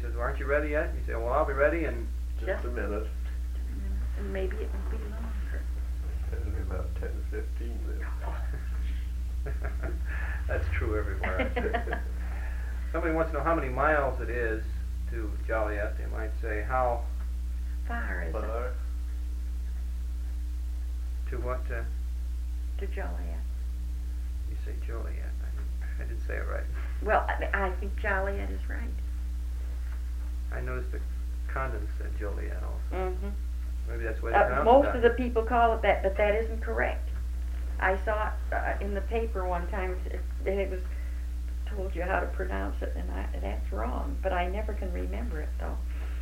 says, well, aren't you ready yet? And you say, well, I'll be ready in Just a minute. And maybe it will be longer. It'll be about 10 to 15 minutes. That's true everywhere. Somebody wants to know how many miles it is to Joliet. They might say, how Far is it Far. to what? to Joliet? You say Joliet. I didn't say it right. Well, I think Joliet is right. I noticed the Condon said Joliet also. Mm-hmm. Maybe that's what it pronounces Most that. of the people call it that, but that isn't correct. I saw it in the paper one time, and it was told you how to pronounce it, and that's wrong. But I never can remember it though.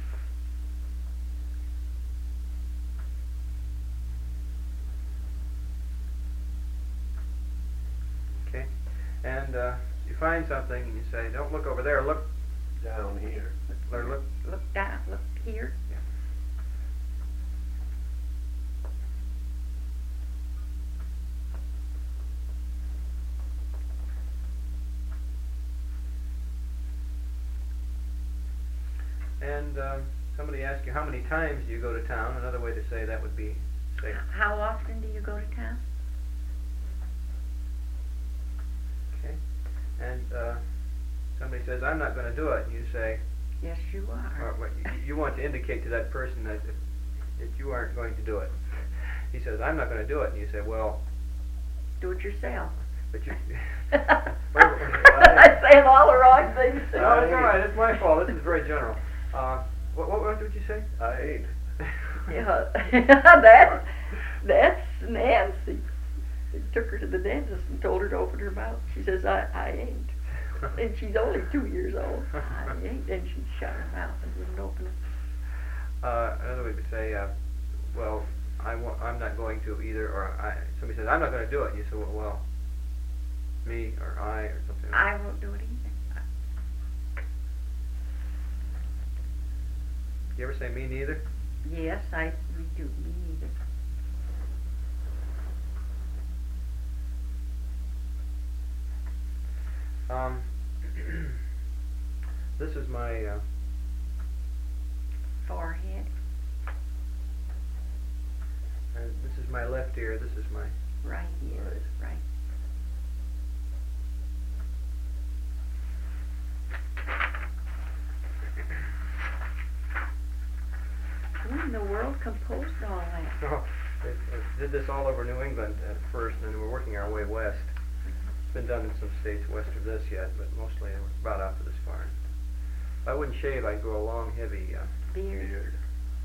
Okay. And you find something and you say, don't look over there, look Down here. or look. Look down, look here. Yeah. And somebody asks you how many times do you go to town. Another way to say that would be, say, How often do you go to town? okay. And somebody says, I'm not going to do it. And you say, Yes, you are. or you want to indicate to that person that you aren't going to do it. He says, I'm not going to do it. And you say, well, Do it yourself. but you... I'm saying all the wrong things. No, it's all right. It's my fault. This is very general. What did you say? I ain't. Yeah, that's Nancy. They took her to the dentist and told her to open her mouth. She says, I ain't. And she's only 2 years old. I ain't. Then she shut her mouth and wouldn't open it. Another way to say, well, I'm not going to either, or somebody says, I'm not going to do it. And you say, well, me or I or something. I won't do it either. You ever say me neither? Yes, we do. Me neither. This is my Forehead. and this is my left ear. This is my Right ear. Right. Who in the world composed all that? Oh, it did this all over New England at first, and then we're working our way west. It's been done in some states west of this yet, but mostly we're about out to this far. If I wouldn't shave, I'd grow a long, heavy Beard.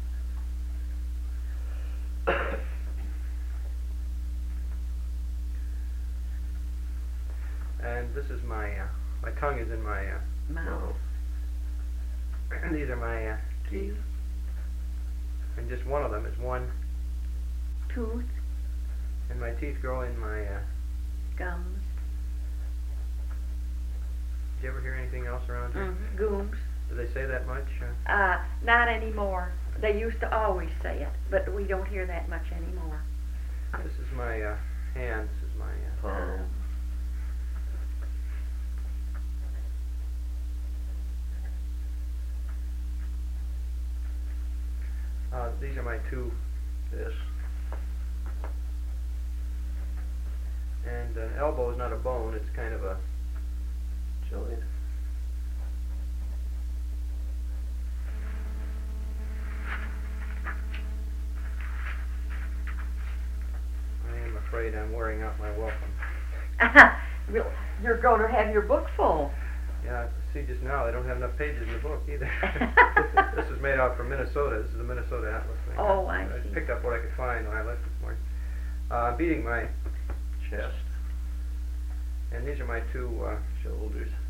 And this is my tongue is in my Mouth. and these are my teeth. And just one of them is one, Tooth. and my teeth grow in my. Gums. Did you ever hear anything else around here? Gooms. Do they say that much? Not anymore. They used to always say it, but we don't hear that much anymore. This is my hand. This is my Palm. these are my two. This. And an elbow is not a bone. It's kind of a. Joint. I am afraid I'm wearing out my welcome. Well, you're going to have your book full. Yeah, see, just now they don't have enough pages in the book either. This is made out from Minnesota. This is the Minnesota Atlas thing. Oh, I I see. picked up what I could find when I left this morning. I'm beating my Chest. and these are my two Shoulders.